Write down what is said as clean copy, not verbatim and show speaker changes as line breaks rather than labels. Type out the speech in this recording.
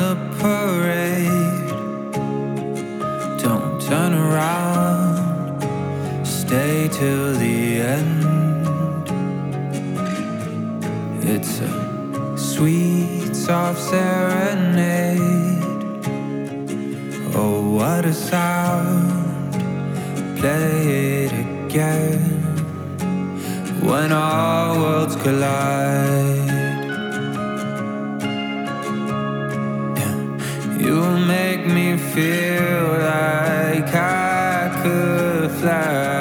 the parade. Don't turn around, stay till the end. It's a sweet, soft serenade. Oh, what a sound. Play it again. When our worlds collide, yeah. You make me feel like I could fly.